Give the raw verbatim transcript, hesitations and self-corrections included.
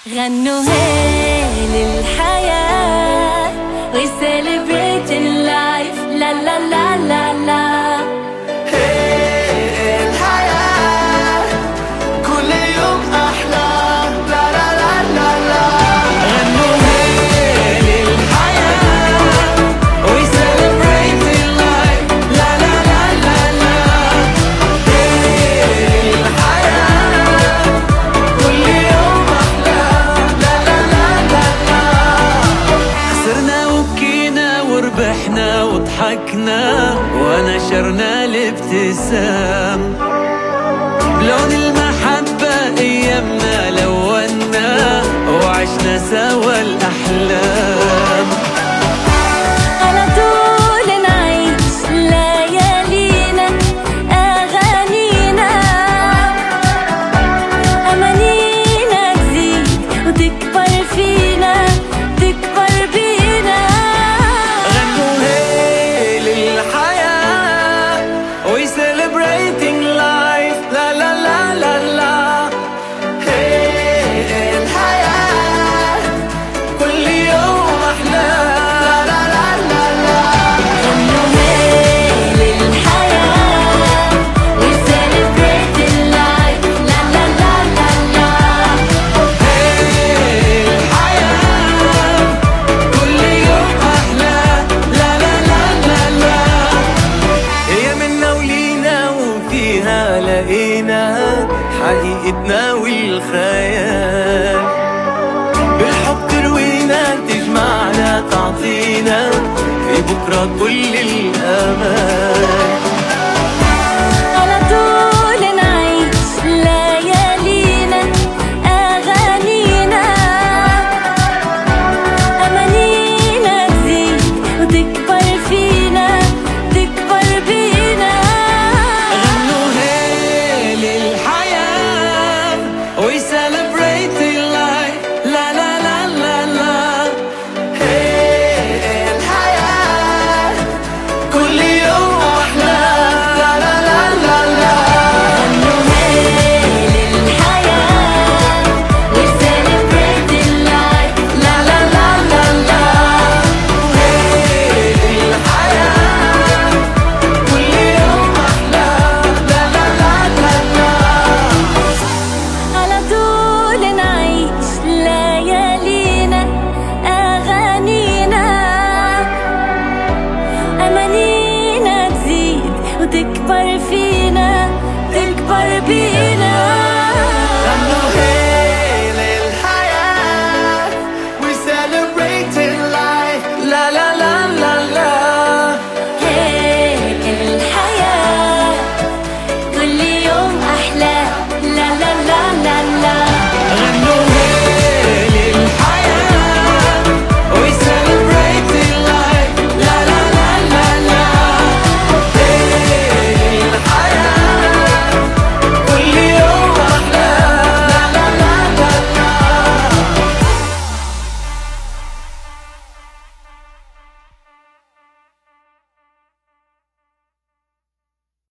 غنوا هي للحياة We celebrating life لا لا لا لا لا هي الحياة كل يوم أحلى لا لا لا لا لا غنوا هي للحياة We celebrating life لا لا لا لا لا هي الحياة كل يوم أحلى لا لا لا لا لا خسرنا وبكينا وربحنا وضحكنا ونشرنا الابتسام بلون المحبة ايامنا لونا وعشنا سوا الاحلام على طول نعيش ليالينا اغانينا امانينا تزيد وتكبر فينا تكبر بينا غنوا هي للحياة We celebrating life لا لا لا لا لا هي الحياة كل يوم أحلى لا لا لا لا لا غنوا هي للحياة We celebrating life لا لا لا لا لا هي الحياة كل يوم أحلى لا لا لا لا لا هي منا ولينا وفيها لقينا حقيقتنا والخيال بالحب تروينا تجمعنا تعطينا في بكرة كل الأمان